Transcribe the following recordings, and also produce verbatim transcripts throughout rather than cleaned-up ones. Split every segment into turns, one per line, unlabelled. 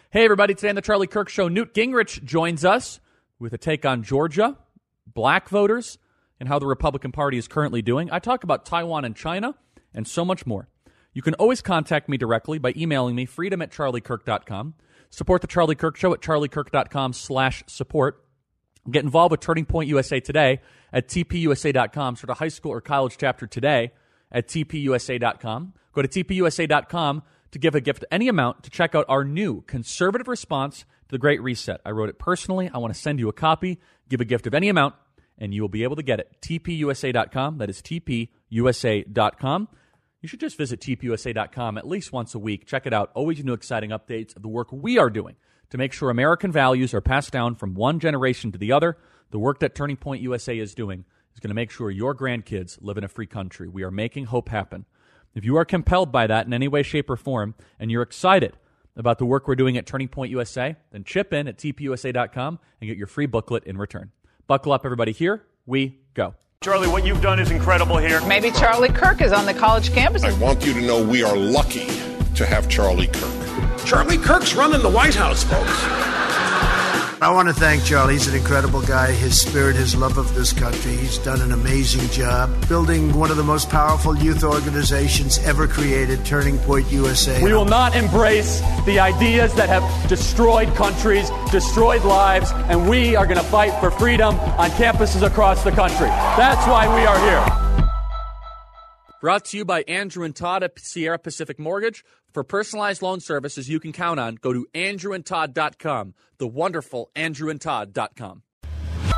Hey, everybody. Today on the Charlie Kirk Show, Newt Gingrich joins us with a take on Georgia, black voters, and how the Republican Party is currently doing. I talk about Taiwan and China and so much more. You can always contact me directly by emailing me, freedom at charlie kirk dot com. Support the Charlie Kirk Show at charlie kirk dot com slash support. Get involved with Turning Point U S A today at t p u s a dot com. Start a high school or college chapter today at t p u s a dot com. Go to t p u s a dot com to give a gift of any amount to check out our new conservative response to the Great Reset. I wrote it personally. I want to send you a copy. Give a gift of any amount, and you will be able to get it. t p u s a dot com. That is t p u s a dot com. You should just visit t p u s a dot com at least once a week. Check it out. Always new exciting updates of the work we are doing to make sure American values are passed down from one generation to the other. The work that Turning Point U S A is doing is going to make sure your grandkids live in a free country. We are making hope happen. If you are compelled by that in any way, shape, or form, and you're excited about the work we're doing at Turning Point U S A, then chip in at t p u s a dot com and get your free booklet in return. Buckle up, everybody. Here we go.
Charlie, what you've done is incredible here.
Maybe Charlie Kirk is on the college campus.
I want you to know we are lucky to have Charlie Kirk.
Charlie Kirk's running the White House, folks.
I want to thank Charlie. He's an incredible guy. His spirit, his love of this country. He's done an amazing job building one of the most powerful youth organizations ever created, Turning Point U S A.
We will not embrace the ideas that have destroyed countries, destroyed lives, and we are going to fight for freedom on campuses across the country. That's why we are here.
Brought to you by Andrew and Todd at Sierra Pacific Mortgage. For personalized loan services you can count on, go to andrew and todd dot com, the wonderful andrew and todd dot com. I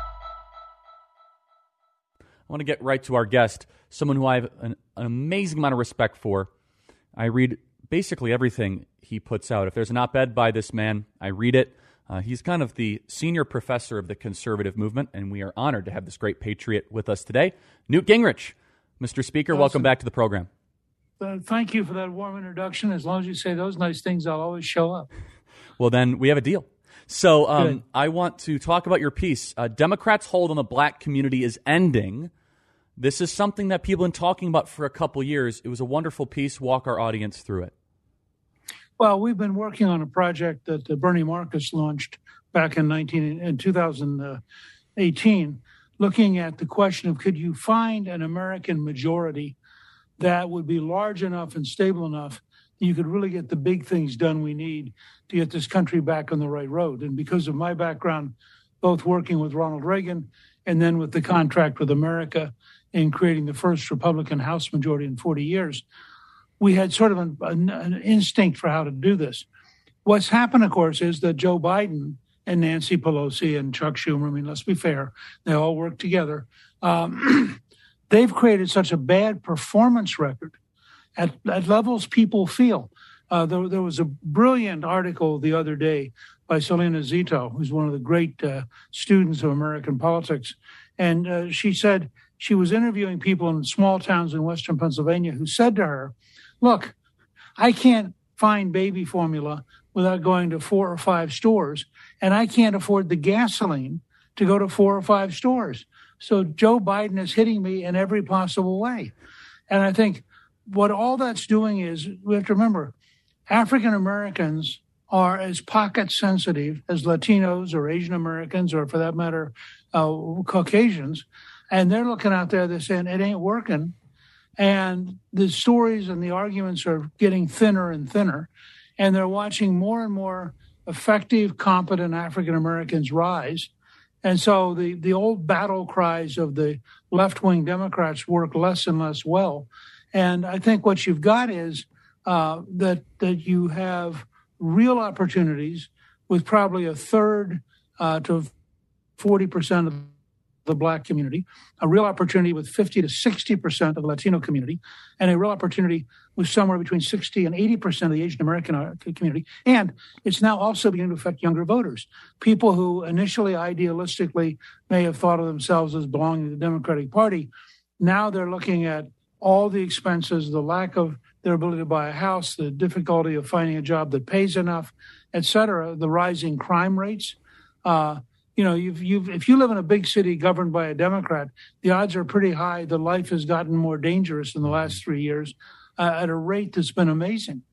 want to get right to our guest, someone who I have an, an amazing amount of respect for. I read basically everything he puts out. If there's an op-ed by this man, I read it. Uh, he's kind of the senior professor of the conservative movement, and we are honored to have this great patriot with us today, Newt Gingrich. Mister Speaker, awesome. Welcome back to the program.
Uh, thank you for that warm introduction. As long as you say those nice things, I'll always show up.
Well, then we have a deal. So um, I want to talk about your piece. Uh, Democrats' hold on the black community is ending. This is something that people have been talking about for a couple years. It was a wonderful piece. Walk our audience through it.
Well, we've been working on a project that uh, Bernie Marcus launched back in, nineteen, in two thousand eighteen, looking at the question of could you find an American majority that would be large enough and stable enough that you could really get the big things done we need to get this country back on the right road. And because of my background, both working with Ronald Reagan and then with the contract with America in creating the first Republican House majority in forty years, we had sort of an, an, an instinct for how to do this. What's happened, of course, is that Joe Biden and Nancy Pelosi and Chuck Schumer, I mean, let's be fair, they all work together. Um, they've created such a bad performance record at, at levels people feel. Uh, there, there was a brilliant article the other day by Selena Zito, who's one of the great uh, students of American politics. And uh, she said she was interviewing people in small towns in Western Pennsylvania who said to her, look, I can't find baby formula without going to four or five stores, and I can't afford the gasoline to go to four or five stores. So Joe Biden is hitting me in every possible way. And I think what all that's doing is, we have to remember, African Americans are as pocket sensitive as Latinos or Asian Americans, or for that matter, uh, Caucasians. And they're looking out there, they're saying it ain't working. And the stories and the arguments are getting thinner and thinner. And they're watching more and more effective, competent African Americans rise. And so the, the old battle cries of the left-wing Democrats work less and less well. And I think what you've got is uh, that that you have real opportunities with probably a third uh, to forty percent of the black community, a real opportunity with fifty to sixty percent of the Latino community, and a real opportunity with somewhere between sixty and eighty percent of the Asian American community. And it's now also beginning to affect younger voters, people who initially idealistically may have thought of themselves as belonging to the Democratic Party. Now they're looking at all the expenses, the lack of their ability to buy a house, the difficulty of finding a job that pays enough, et cetera, the rising crime rates. Uh, You know, you've, you've, if you live in a big city governed by a Democrat, the odds are pretty high that life has gotten more dangerous in the last three years uh, at a rate that's been amazing.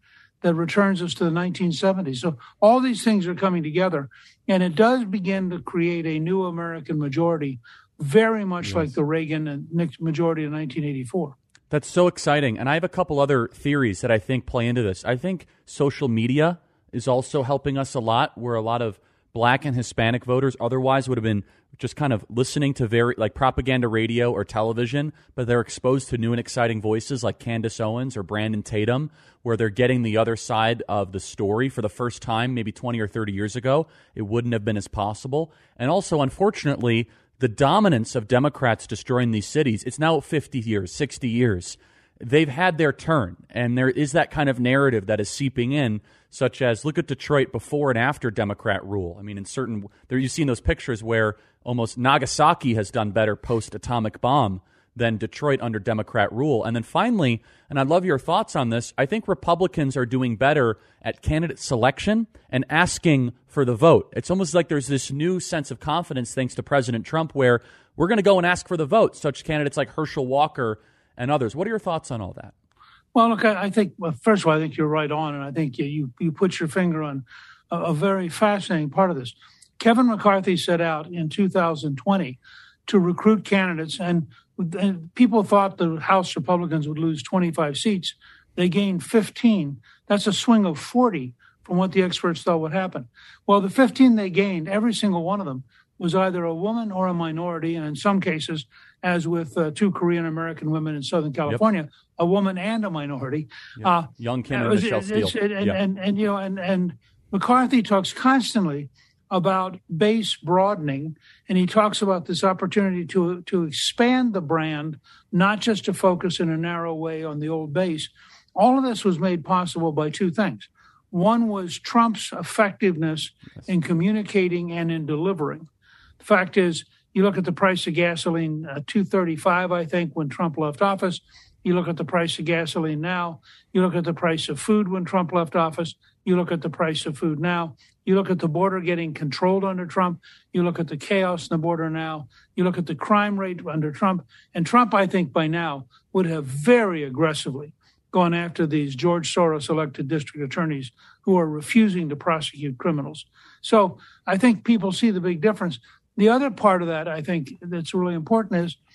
that returns us to the nineteen seventies. So all these things are coming together, and it does begin to create a new American majority, very much yes. like the Reagan and Nixon majority in nineteen eighty-four.
That's so exciting. And I have a couple other theories that I think play into this. I think social media is also helping us a lot, where a lot of Black and Hispanic voters otherwise would have been just kind of listening to very like propaganda radio or television, but they're exposed to new and exciting voices like Candace Owens or Brandon Tatum, where they're getting the other side of the story for the first time, maybe twenty or thirty years ago. It wouldn't have been as possible. And also, unfortunately, the dominance of Democrats destroying these cities, it's now fifty years, sixty years. They've had their turn, and there is that kind of narrative that is seeping in, such as look at Detroit before and after Democrat rule. I mean, in certain there you've seen those pictures where almost Nagasaki has done better post-atomic bomb than Detroit under Democrat rule. And then finally, and I'd love your thoughts on this, I think Republicans are doing better at candidate selection and asking for the vote. It's almost like there's this new sense of confidence thanks to President Trump where we're going to go and ask for the vote, such candidates like Herschel Walker and others. What are your thoughts on all that?
Well, look, I think, well, first of all, I think you're right on, and I think you you put your finger on a, a very fascinating part of this. Kevin McCarthy set out in two thousand twenty to recruit candidates, and, and people thought the House Republicans would lose twenty-five seats. They gained fifteen. That's a swing of forty from what the experts thought would happen. Well, the fifteen they gained, every single one of them was either a woman or a minority, and in some cases, as with uh, two Korean-American women in Southern California, yep. a woman and a minority.
Yep. Uh, Young Kim and
was,
Michelle Steele.
And,
yep.
and, and, and, you know, and, and McCarthy talks constantly about base broadening, and he talks about this opportunity to to expand the brand, not just to focus in a narrow way on the old base. All of this was made possible by two things. One was Trump's effectiveness yes. in communicating and in delivering. The fact is, you look at the price of gasoline, uh, two thirty-five, I think, when Trump left office. You look at the price of gasoline now. You look at the price of food when Trump left office. You look at the price of food now. You look at the border getting controlled under Trump. You look at the chaos in the border now. You look at the crime rate under Trump. And Trump, I think, by now would have very aggressively gone after these George Soros-elected district attorneys who are refusing to prosecute criminals. So I think people see the big difference. The other part of that, I think, that's really important is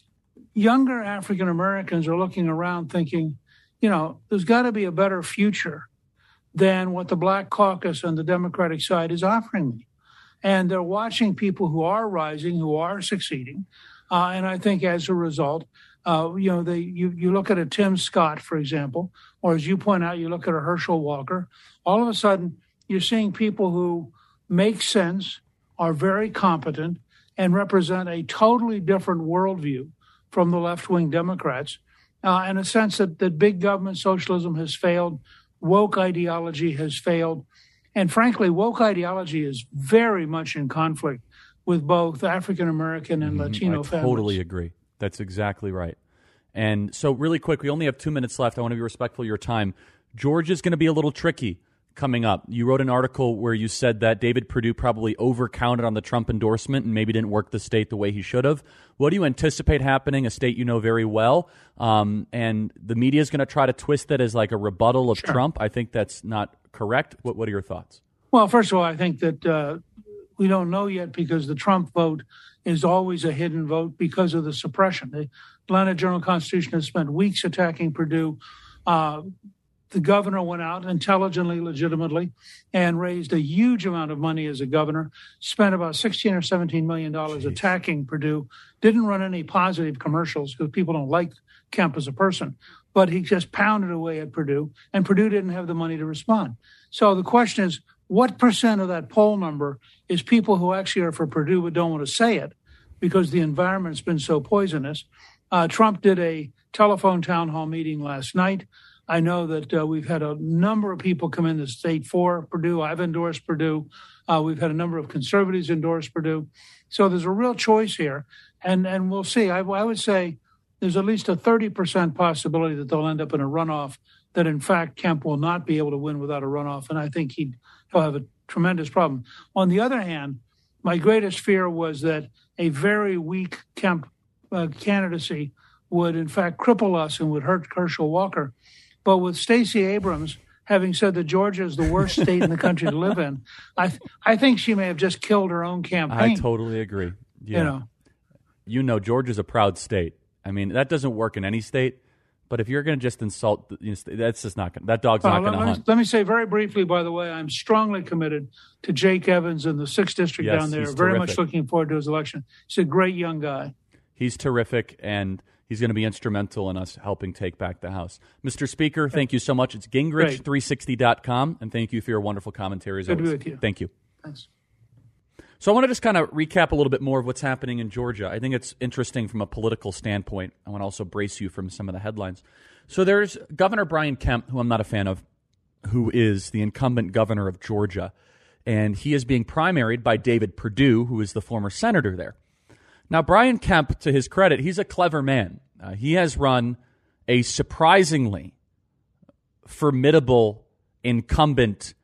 younger African Americans are looking around thinking, you know, there's got to be a better future than what the Black Caucus on the Democratic side is offering me. And they're watching people who are rising, who are succeeding. Uh, and I think as a result, uh, you know, they, you, you look at a Tim Scott, for example, or as you point out, you look at a Herschel Walker. All of a sudden, you're seeing people who make sense, are very competent, and represent a totally different worldview from the left-wing Democrats, uh, in a sense that, that big government socialism has failed, woke ideology has failed, and frankly, woke ideology is very much in conflict with both African-American and Latino
I
families.
I totally agree. That's exactly right. And so really quick, we only have two minutes left. I want to be respectful of your time. Georgia's going to be a little tricky coming up. You wrote an article where you said that David Perdue probably overcounted on the Trump endorsement and maybe didn't work the state the way he should have. What do you anticipate happening, a state you know very well? Um, and the media is going to try to twist that as like a rebuttal of
Sure.
Trump. I think that's not correct. What, what are your thoughts?
Well, first of all, I think that uh, we don't know yet because the Trump vote is always a hidden vote because of the suppression. The Atlanta Journal-Constitution has spent weeks attacking Perdue. Uh, The governor went out intelligently, legitimately, and raised a huge amount of money as a governor, spent about sixteen or seventeen million dollars Jeez. attacking Perdue, didn't run any positive commercials because people don't like Kemp as a person, but he just pounded away at Perdue, and Perdue didn't have the money to respond. So the question is, what percent of that poll number is people who actually are for Perdue but don't want to say it because the environment's been so poisonous? Uh, Trump did a telephone town hall meeting last night. I know that uh, we've had a number of people come in the state for Perdue. I've endorsed Perdue. Uh, we've had a number of conservatives endorse Perdue. So there's a real choice here, and and we'll see. I, I would say there's at least a thirty percent possibility that they'll end up in a runoff, that in fact Kemp will not be able to win without a runoff, and I think he'd, he'll have a tremendous problem. On the other hand, my greatest fear was that a very weak Kemp uh, candidacy would in fact cripple us and would hurt Herschel Walker. But with Stacey Abrams having said that Georgia is the worst state in the country to live in, I th- I think she may have just killed her own campaign.
I totally agree. Yeah.
You know,
you know, Georgia's a proud state. I mean, that doesn't work in any state. But if you're going to just insult, you know, that's just not going. That dog's
well,
not going to
let,
hunt.
Me, let me say very briefly, by the way, I'm strongly committed to Jake Evans in the sixth district
yes,
down there.
He's
very
terrific.
much looking forward to his election. He's a great young guy.
He's terrific, and he's going to be instrumental in us helping take back the House. Mister Speaker, thank you so much. It's Gingrich three sixty dot com, and thank you for your wonderful commentaries.
Good to be with you.
Thank you.
Thanks.
So I want to just kind of recap a little bit more of what's happening in Georgia. I think it's interesting from a political standpoint. I want to also brace you from some of the headlines. So there's Governor Brian Kemp, who I'm not a fan of, who is the incumbent governor of Georgia. And he is being primaried by David Perdue, who is the former senator there. Now, Brian Kemp, to his credit, he's a clever man. Uh, he has run a surprisingly formidable incumbent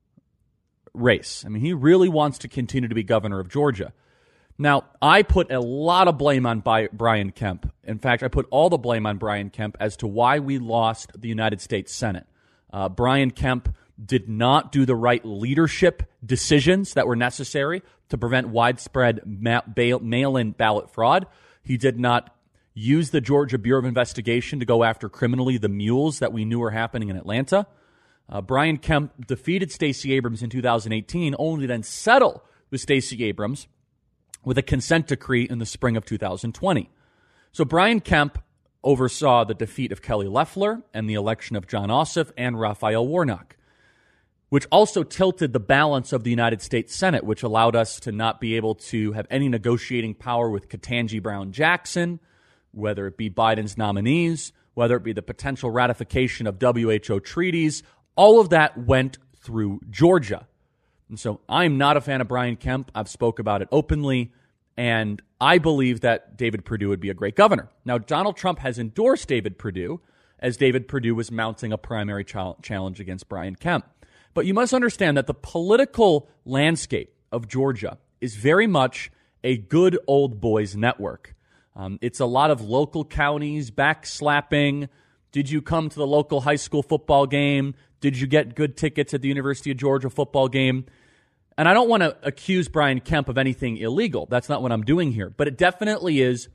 race. I mean, he really wants to continue to be governor of Georgia. Now, I put a lot of blame on Brian Kemp. In fact, I put all the blame on Brian Kemp as to why we lost the United States Senate. Uh, Brian Kemp did not do the right leadership decisions that were necessary to prevent widespread ma- bail- mail-in ballot fraud. He did not use the Georgia Bureau of Investigation to go after criminally the mules that we knew were happening in Atlanta. Uh, Brian Kemp defeated Stacey Abrams in two thousand eighteen, only to then settle with Stacey Abrams with a consent decree in the spring of two thousand twenty. So Brian Kemp oversaw the defeat of Kelly Loeffler and the election of Jon Ossoff and Raphael Warnock, which also tilted the balance of the United States Senate, which allowed us to not be able to have any negotiating power with Ketanji Brown Jackson, whether it be Biden's nominees, whether it be the potential ratification of W H O treaties. All of that went through Georgia. And so I'm not a fan of Brian Kemp. I've spoke about it openly, and I believe that David Perdue would be a great governor. Now, Donald Trump has endorsed David Perdue as David Perdue was mounting a primary ch- challenge against Brian Kemp. But you must understand that the political landscape of Georgia is very much a good old boys network. Um, it's a lot of local counties, backslapping. Did you come to the local high school football game? Did you get good tickets at the University of Georgia football game? And I don't want to accuse Brian Kemp of anything illegal. That's not what I'm doing here. But it definitely is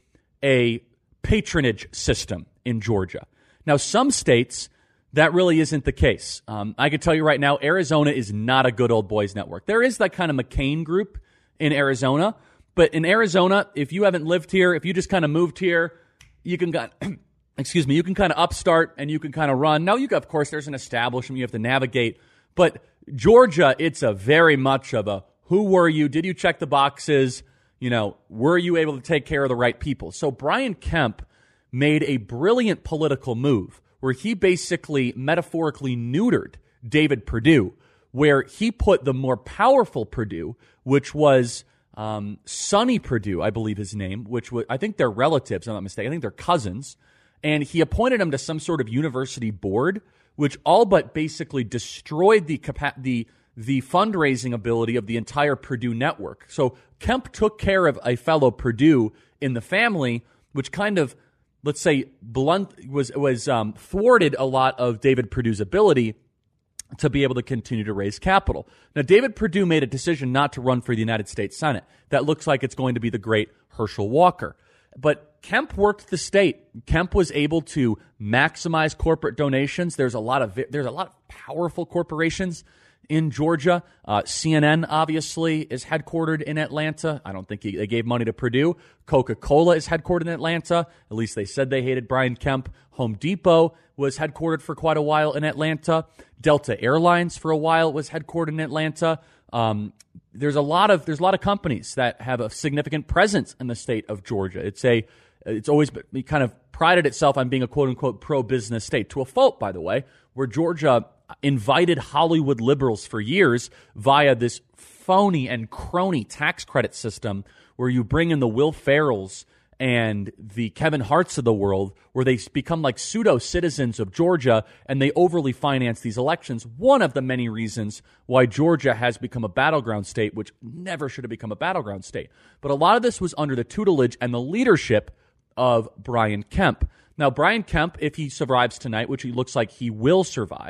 a patronage system in Georgia. Now, some states, that really isn't the case. Um, I can tell you right now, Arizona is not a good old boys network. There is that kind of McCain group in Arizona. But in Arizona, if you haven't lived here, if you just kind of moved here, you can got, excuse me, you can kind of upstart and you can kind of run. Now, you can, of course, there's an establishment you have to navigate. But Georgia, it's a very much of a, who were you? Did you check the boxes? You know, were you able to take care of the right people? So Brian Kemp made a brilliant political move where he basically metaphorically neutered David Perdue, where he put the more powerful Perdue, which was um, Sonny Perdue, I believe his name, which was, I think they're relatives, I'm not mistaken. I think they're cousins. And he appointed him to some sort of university board, which all but basically destroyed the capa- the the fundraising ability of the entire Perdue network. So Kemp took care of a fellow Perdue in the family, which kind of, let's say, blunt was was um, thwarted a lot of David Perdue's ability to be able to continue to raise capital. Now, David Perdue made a decision not to run for the United States Senate. That looks like it's going to be the great Herschel Walker. But Kemp worked the state. Kemp was able to maximize corporate donations. There's a lot of there's a lot of powerful corporations in Georgia. Uh, C N N, obviously, is headquartered in Atlanta. I don't think he, they gave money to Perdue. Coca-Cola is headquartered in Atlanta. At least they said they hated Brian Kemp. Home Depot was headquartered for quite a while in Atlanta. Delta Airlines for a while was headquartered in Atlanta. Um, there's a lot of there's a lot of companies that have a significant presence in the state of Georgia. It's a it's always been, kind of prided itself on being a quote unquote pro business state, to a fault, by the way, where Georgia invited Hollywood liberals for years via this phony and crony tax credit system where you bring in the Will Ferrells and the Kevin Harts of the world, where they become like pseudo-citizens of Georgia and they overly finance these elections. One of the many reasons why Georgia has become a battleground state, which never should have become a battleground state. But a lot of this was under the tutelage and the leadership of Brian Kemp. Now, Brian Kemp, if he survives tonight, which he looks like he will survive,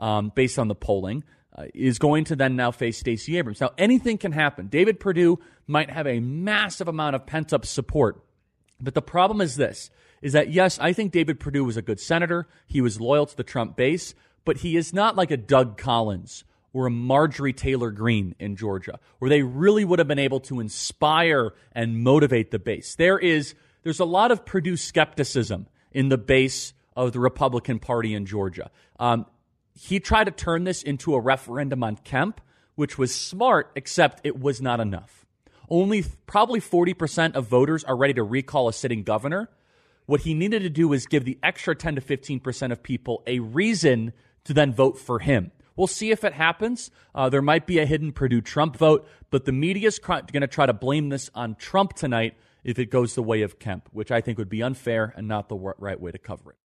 um, based on the polling, uh, is going to then now face Stacey Abrams. Now, anything can happen. David Perdue might have a massive amount of pent-up support. But the problem is this, is that, yes, I think David Perdue was a good senator. He was loyal to the Trump base, but he is not like a Doug Collins or a Marjorie Taylor Greene in Georgia, where they really would have been able to inspire and motivate the base. There is, there's a lot of Perdue skepticism in the base of the Republican Party in Georgia. Um, he tried to turn this into a referendum on Kemp, which was smart, except it was not enough. Only probably forty percent of voters are ready to recall a sitting governor. What he needed to do is give the extra ten to fifteen percent of people a reason to then vote for him. We'll see if it happens. Uh, there might be a hidden Perdue Trump vote, but the media is cr- going to try to blame this on Trump tonight if it goes the way of Kemp, which I think would be unfair and not the right way to cover it.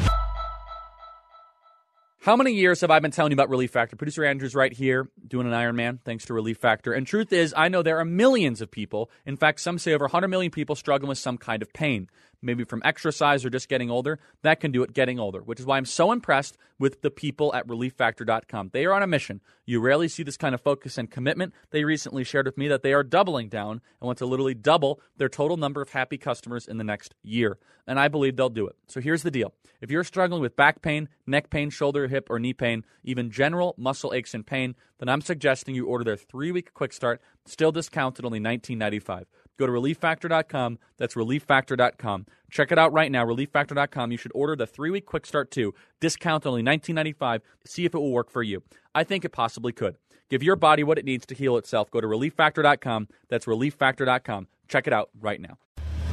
How many years have I been telling you about Relief Factor? Producer Andrew's right here doing an Iron Man thanks to Relief Factor. And truth is, I know there are millions of people, in fact, some say over one hundred million people struggling with some kind of pain, maybe from exercise or just getting older. That can do it getting older, which is why I'm so impressed with the people at relief factor dot com. They are on a mission. You rarely see this kind of focus and commitment. They recently shared with me that they are doubling down and want to literally double their total number of happy customers in the next year. And I believe they'll do it. So here's the deal. If you're struggling with back pain, neck pain, shoulder, hip, or knee pain, even general muscle aches and pain, then I'm suggesting you order their three-week quick start, still discounted only nineteen ninety-five. Go to relief factor dot com. That's relief factor dot com. Check it out right now, relief factor dot com. You should order the three-week quick start too. Discount only nineteen ninety-five. See if it will work for you. I think it possibly could. Give your body what it needs to heal itself. Go to relief factor dot com. That's relief factor dot com. Check it out right now.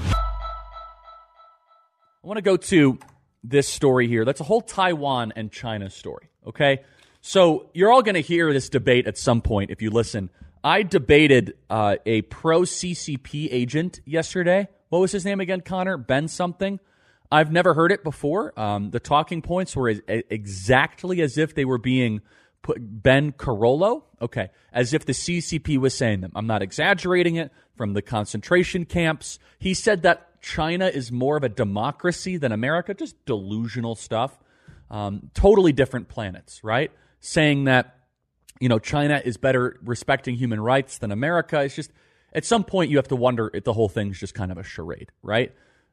I want to go to this story here. That's a whole Taiwan and China story, okay? So you're all going to hear this debate at some point if you listen. I debated uh, a pro-C C P agent yesterday. What was his name again, Connor? Ben something? I've never heard it before. Um, the talking points were as, exactly as if they were being put, Ben Carollo. Okay, as if the C C P was saying them. I'm not exaggerating it. From the concentration camps. He said that China is more of a democracy than America. Just delusional stuff. Um, totally different planets, right? Saying that, you know, China is better respecting human rights than America. It's just, at some point you have to wonder if the whole thing's just kind of a charade, right?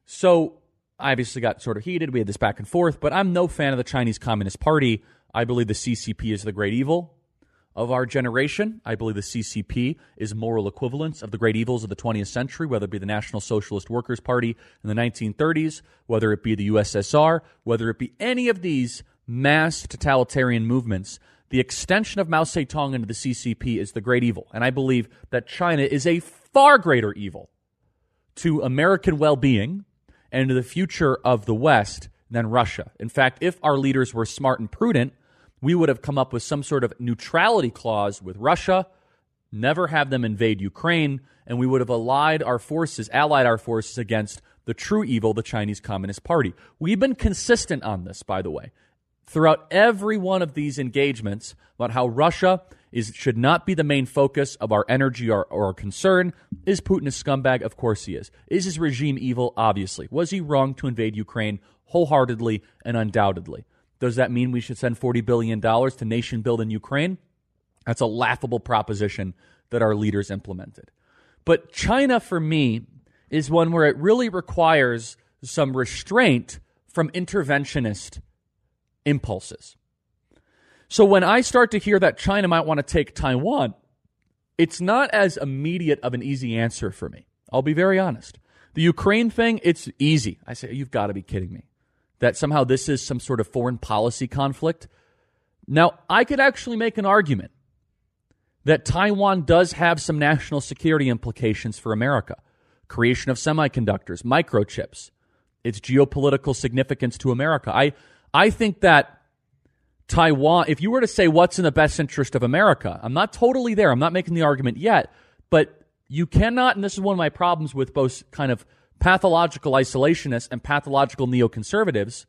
So I obviously got sort of heated. We had this back and forth, but I'm no fan of the Chinese Communist Party. I believe the C C P is the great evil of our generation. I believe the C C P is moral equivalence of the great evils of the twentieth century, whether it be the National Socialist Workers' Party in the nineteen thirties, whether it be the U S S R, whether it be any of these mass totalitarian movements. The extension of Mao Zedong into the C C P is the great evil. And I believe that China is a far greater evil to American well-being and to the future of the West than Russia. In fact, if our leaders were smart and prudent, we would have come up with some sort of neutrality clause with Russia, never have them invade Ukraine, and we would have allied our forces, allied our forces against the true evil, the Chinese Communist Party. We've been consistent on this, by the way, throughout every one of these engagements about how Russia is should not be the main focus of our energy or, or our concern. Is Putin a scumbag? Of course he is. Is his regime evil? Obviously. Was he wrong to invade Ukraine? Wholeheartedly and undoubtedly. Does that mean we should send forty billion dollars to nation build in Ukraine? That's a laughable proposition that our leaders implemented. But China, for me, is one where it really requires some restraint from interventionist impulses. So when I start to hear that China might want to take Taiwan, it's not as immediate of an easy answer for me. I'll be very honest. The Ukraine thing, it's easy. I say, you've got to be kidding me. That somehow this is some sort of foreign policy conflict. Now, I could actually make an argument that Taiwan does have some national security implications for America. Creation of semiconductors, microchips, its geopolitical significance to America. I, I think that Taiwan, if you were to say what's in the best interest of America, I'm not totally there. I'm not making the argument yet, but you cannot, and this is one of my problems with both kind of pathological isolationists and pathological neoconservatives,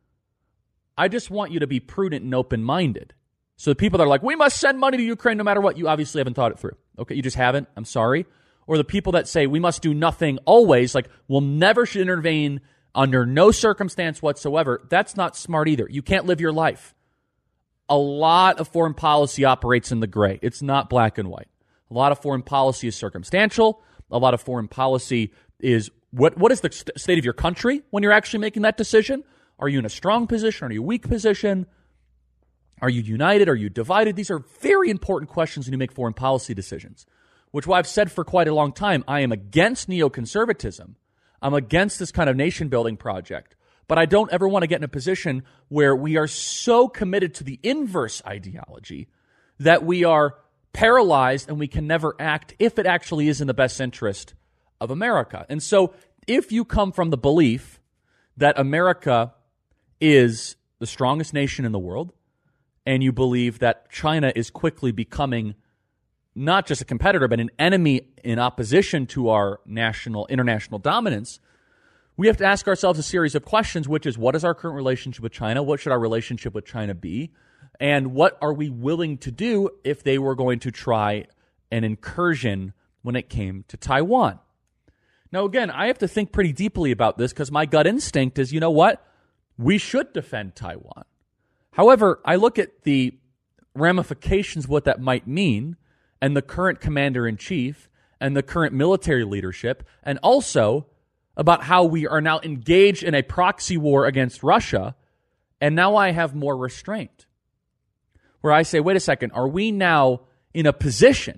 I just want you to be prudent and open-minded. So the people that are like, we must send money to Ukraine no matter what, you obviously haven't thought it through. Okay, you just haven't. I'm sorry. Or the people that say we must do nothing always, like we'll never should intervene under no circumstance whatsoever, that's not smart either. You can't live your life. a lot of foreign policy operates in the gray. It's not black and white. A lot of foreign policy is circumstantial. A lot of foreign policy is what what is the st- state of your country when you're actually making that decision? Are you in a strong position? Are you a weak position? Are you united? Are you divided? These are very important questions when you make foreign policy decisions, which why I've said for quite a long time, I am against neoconservatism. I'm against this kind of nation-building project. But I don't ever want to get in a position where we are so committed to the inverse ideology that we are paralyzed and we can never act if it actually is in the best interest of America. And so if you come from the belief that America is the strongest nation in the world, and you believe that China is quickly becoming not just a competitor, but an enemy in opposition to our national, international dominance, we have to ask ourselves a series of questions, which is, what is our current relationship with China? What should our relationship with China be? And what are we willing to do if they were going to try an incursion when it came to Taiwan? Now, again, I have to think pretty deeply about this because my gut instinct is, you know what? We should defend Taiwan. However, I look at the ramifications of what that might mean and the current commander-in-chief and the current military leadership, and also about how we are now engaged in a proxy war against Russia, and now I have more restraint. Where I say, wait a second, are we now in a position,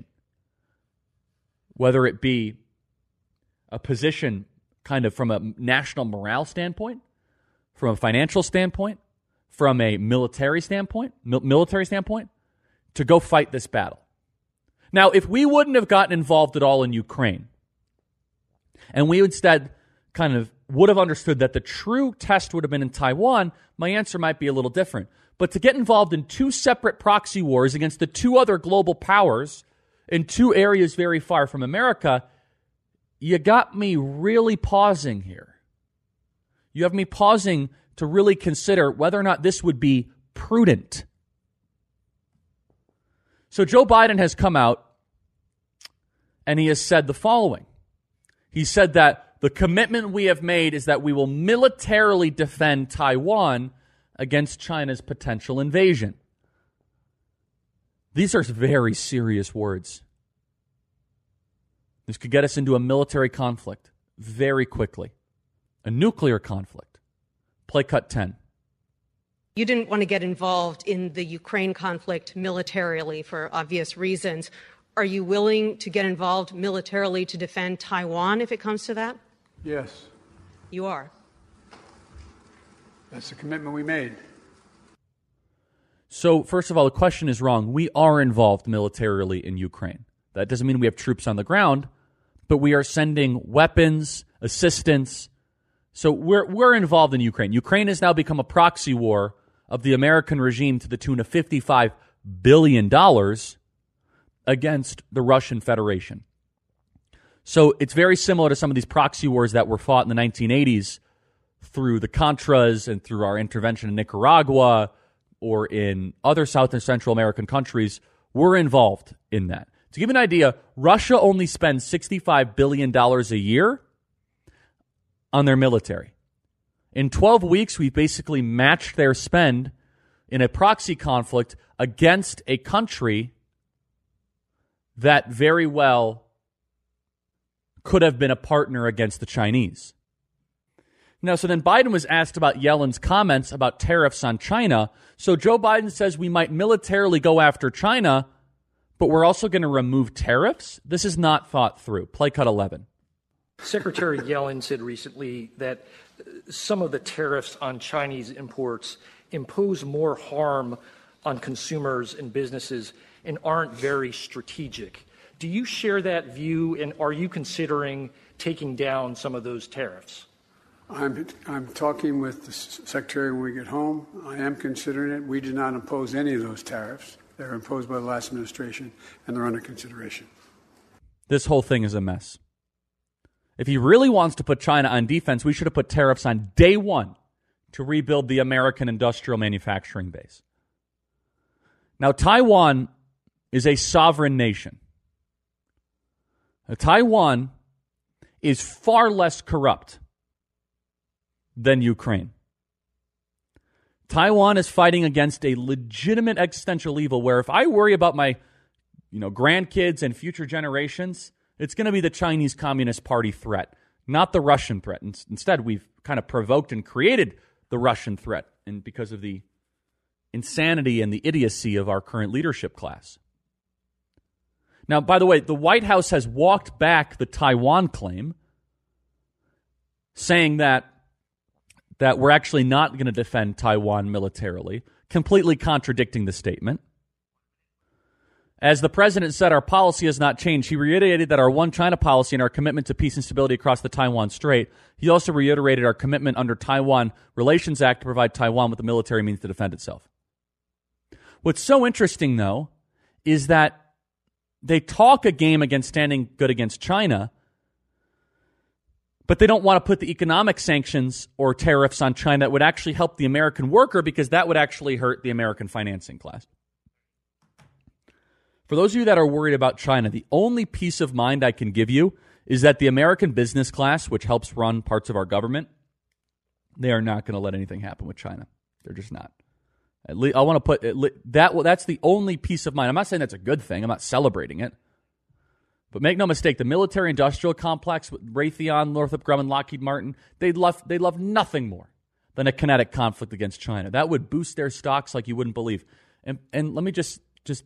whether it be a position kind of from a national morale standpoint, from a financial standpoint, from a military standpoint, mil- military standpoint, to go fight this battle? Now, if we wouldn't have gotten involved at all in Ukraine, and we instead kind of would have understood that the true test would have been in Taiwan, my answer might be a little different. But to get involved in two separate proxy wars against the two other global powers in two areas very far from America, you got me really pausing here. You have me pausing to really consider whether or not this would be prudent. So Joe Biden has come out and he has said the following. He said that the commitment we have made is that we will militarily defend Taiwan against China's potential invasion. These are very serious words. This could get us into a military conflict very quickly, a nuclear conflict. Play cut ten.
You didn't want to get involved in the Ukraine conflict militarily for obvious reasons. Are you willing to get involved militarily to defend Taiwan if it comes to that?
Yes.
You are?
That's the commitment we made.
So, first of all, the question is wrong. We are involved militarily in Ukraine. That doesn't mean we have troops on the ground, but we are sending weapons, assistance. So we're we're involved in Ukraine. Ukraine has now become a proxy war of the American regime to the tune of fifty-five billion dollars against the Russian Federation. So it's very similar to some of these proxy wars that were fought in the nineteen eighties through the Contras and through our intervention in Nicaragua or in other South and Central American countries. We're involved in that. To give you an idea, Russia only spends sixty-five billion dollars a year on their military. In twelve weeks, we basically matched their spend in a proxy conflict against a country that very well could have been a partner against the Chinese. Now, so then Biden was asked about Yellen's comments about tariffs on China. So Joe Biden says we might militarily go after China, but we're also going to remove tariffs? This is not thought through. Play cut eleven.
Secretary Yellen said recently that some of the tariffs on Chinese imports impose more harm on consumers and businesses and aren't very strategic. Do you share that view, and are you considering taking down some of those tariffs?
I'm, I'm talking with the Secretary when we get home. I am considering it. We did not impose any of those tariffs. They were imposed by the last administration, and they're under consideration.
This whole thing is a mess. If he really wants to put China on defense, we should have put tariffs on day one to rebuild the American industrial manufacturing base. Now, Taiwan is a sovereign nation. Now, Taiwan is far less corrupt than Ukraine. Taiwan is fighting against a legitimate existential evil where if I worry about my, you know, grandkids and future generations, it's going to be the Chinese Communist Party threat, not the Russian threat. Instead, we've kind of provoked and created the Russian threat and because of the insanity and the idiocy of our current leadership class. Now, by the way, the White House has walked back the Taiwan claim, saying that that we're actually not going to defend Taiwan militarily, completely contradicting the statement. As the president said, our policy has not changed. He reiterated that our one China policy and our commitment to peace and stability across the Taiwan Strait. He also reiterated our commitment under Taiwan Relations Act to provide Taiwan with the military means to defend itself. What's so interesting, though, is that they talk a game against standing good against China, but they don't want to put the economic sanctions or tariffs on China that would actually help the American worker because that would actually hurt the American financing class. For those of you that are worried about China, the only peace of mind I can give you is that the American business class, which helps run parts of our government, they are not going to let anything happen with China. They're just not. At least I want to put that. That's the only peace of mind. I'm not saying that's a good thing. I'm not celebrating it. But make no mistake, the military-industrial complex with Raytheon, Northrop Grumman, Lockheed Martin, they'd love, they'd love nothing more than a kinetic conflict against China. That would boost their stocks like you wouldn't believe. And and let me just, just,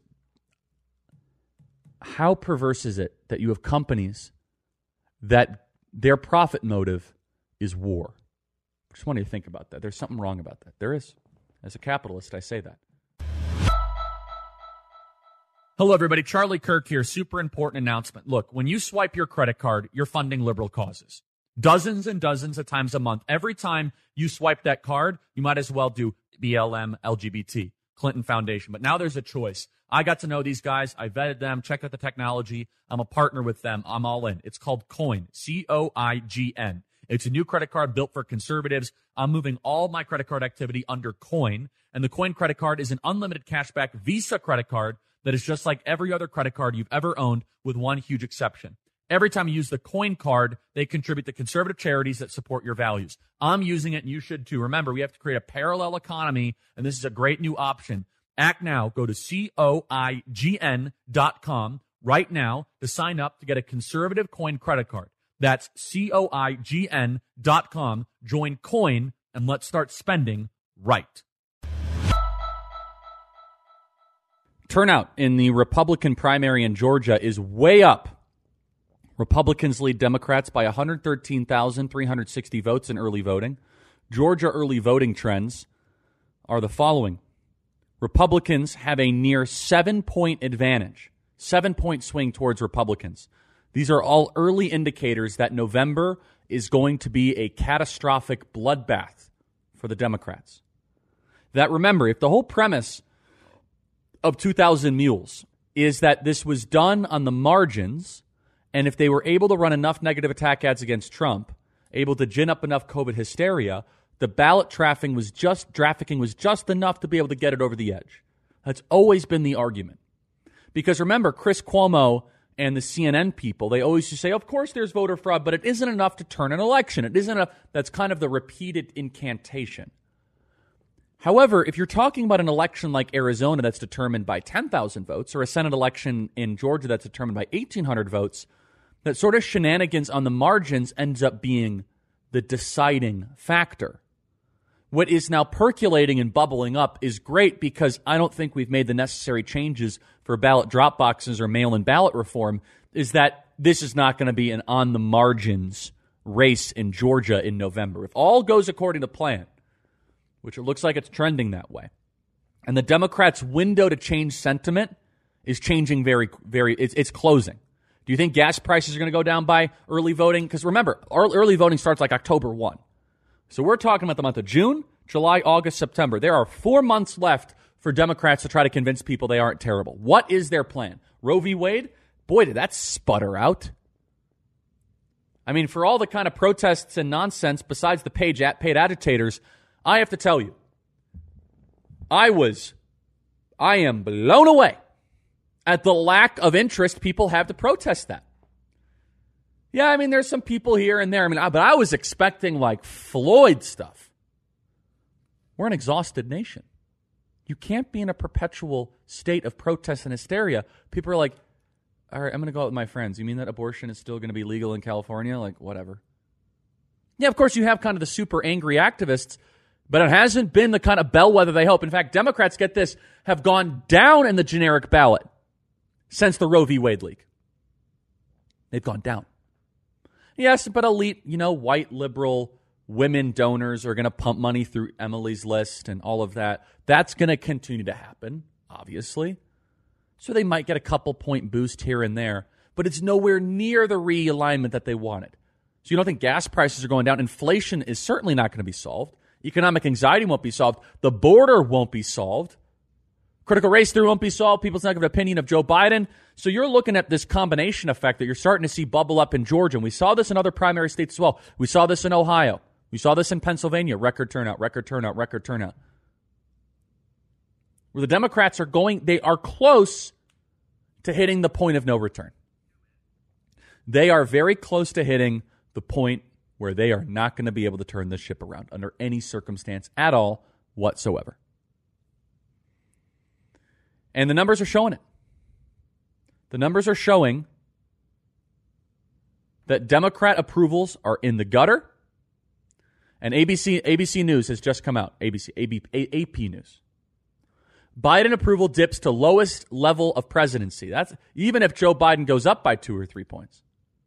how perverse is it that you have companies that their profit motive is war? I just want you to think about that. There's something wrong about that. There is. As a capitalist, I say that. Hello, everybody. Charlie Kirk here. Super important announcement. Look, when you swipe your credit card, you're funding liberal causes. Dozens and dozens of times a month. Every time you swipe that card, you might as well do B L M, L G B T, Clinton Foundation. But now there's a choice. I got to know these guys. I vetted them, checked out the technology. I'm a partner with them. I'm all in. It's called Coin, C O I G N. It's a new credit card built for conservatives. I'm moving all my credit card activity under Coin. And the Coin credit card is an unlimited cashback Visa credit card that is just like every other credit card you've ever owned with one huge exception. Every time you use the Coin card, they contribute to conservative charities that support your values. I'm using it, and you should too. Remember, we have to create a parallel economy, and this is a great new option. Act now. Go to C O I G N dot com right now to sign up to get a conservative Coin credit card. That's C O I G N dot com. Join Coin, and let's start spending right. Turnout in the Republican primary in Georgia is way up. Republicans lead Democrats by one hundred thirteen thousand three hundred sixty votes in early voting. Georgia early voting trends are the following. Republicans have a near seven-point advantage, seven-point swing towards Republicans. These are all early indicators that November is going to be a catastrophic bloodbath for the Democrats. That, remember, if the whole premise of two thousand Mules is that this was done on the margins, and if they were able to run enough negative attack ads against Trump, able to gin up enough COVID hysteria, the ballot trafficking was just trafficking was just enough to be able to get it over the edge. That's always been the argument. Because remember, Chris Cuomo and the C N N people, they always just say, of course there's voter fraud, but it isn't enough to turn an election. It isn't enough. That's kind of the repeated incantation. However, if you're talking about an election like Arizona that's determined by ten thousand votes, or a Senate election in Georgia that's determined by eighteen hundred votes, that sort of shenanigans on the margins ends up being the deciding factor. What is now percolating and bubbling up is great because I don't think we've made the necessary changes for ballot drop boxes or mail-in ballot reform, is that this is not going to be an on-the-margins race in Georgia in November. If all goes according to plan, which it looks like it's trending that way, and the Democrats' window to change sentiment is changing very, very, it's, it's closing. Do you think gas prices are going to go down by early voting? Because remember, early voting starts like October first. So we're talking about the month of June, July, August, September. There are four months left for Democrats to try to convince people they aren't terrible. What is their plan? Roe v. Wade? Boy, did that sputter out. I mean, for all the kind of protests and nonsense besides the paid, paid agitators, I have to tell you, I was, I am blown away at the lack of interest people have to protest that. Yeah, I mean, there's some people here and there. I mean, I, but I was expecting like Floyd stuff, We're an exhausted nation. You can't be in a perpetual state of protest and hysteria. People are like, all right, I'm going to go out with my friends. You mean that abortion is still going to be legal in California? Like, whatever. Yeah, of course, you have kind of the super angry activists, but it hasn't been the kind of bellwether they hope. In fact, Democrats, get this, have gone down in the generic ballot since the Roe v. Wade leak. They've gone down. Yes, but elite, you know, white liberal women donors are going to pump money through Emily's List and all of that. That's going to continue to happen, obviously. So they might get a couple point boost here and there, but it's nowhere near the realignment that they wanted. So you don't think gas prices are going down? Inflation is certainly not going to be solved. Economic anxiety won't be solved. The border won't be solved. Critical race theory won't be solved. People's not going to have an opinion of Joe Biden. So you're looking at this combination effect that you're starting to see bubble up in Georgia. And we saw this in other primary states as well. We saw this in Ohio. We saw this in Pennsylvania. Record turnout, record turnout, record turnout. Where the Democrats are going, they are close to hitting the point of no return. They are very close to hitting the point where they are not going to be able to turn this ship around under any circumstance at all whatsoever. And the numbers are showing it. The numbers are showing that Democrat approvals are in the gutter. And A B C A B C News has just come out. A B C, A B, A P News. Biden approval dips to lowest level of presidency. That's even if Joe Biden goes up by two or three points.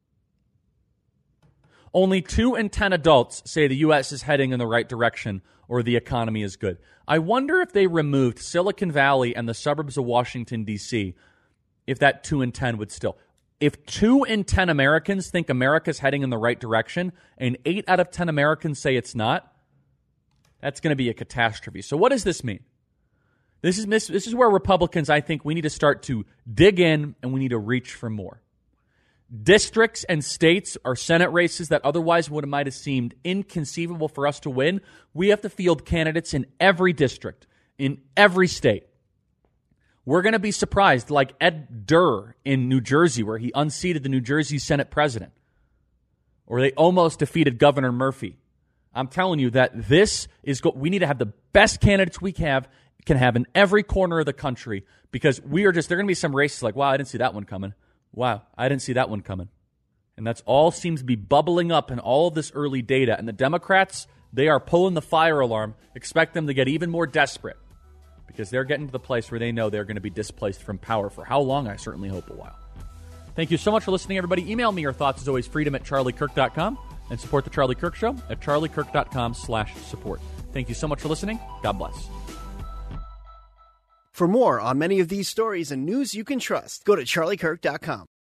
Only two in ten adults say the U S is heading in the right direction or the economy is good. I wonder if they removed Silicon Valley and the suburbs of Washington, D C, if that two in ten would still. If two in ten Americans think America's heading in the right direction and eight out of ten Americans say it's not, that's going to be a catastrophe. So what does this mean? This is, this, this is where Republicans, I think, we need to start to dig in and we need to reach for more. Districts and states are Senate races that otherwise would have might have seemed inconceivable for us to win. We have to field candidates in every district, in every state. We're going to be surprised, like Ed Durr in New Jersey, where he unseated the New Jersey Senate president, or they almost defeated Governor Murphy. I'm telling you that this is go- we need to have the best candidates we have can have in every corner of the country, because we are just there are going to be some races like, wow, I didn't see that one coming. Wow, I didn't see that one coming. And that's all seems to be bubbling up in all of this early data. And the Democrats, they are pulling the fire alarm. Expect them to get even more desperate because they're getting to the place where they know they're going to be displaced from power. For how long? I certainly hope a while. Thank you so much for listening, everybody. Email me your thoughts, as always, freedom at charlie kirk dot com, and support The Charlie Kirk Show at charlie kirk dot com slash support. Thank you so much for listening. God bless.
For more on many of these stories and news you can trust, go to charlie kirk dot com.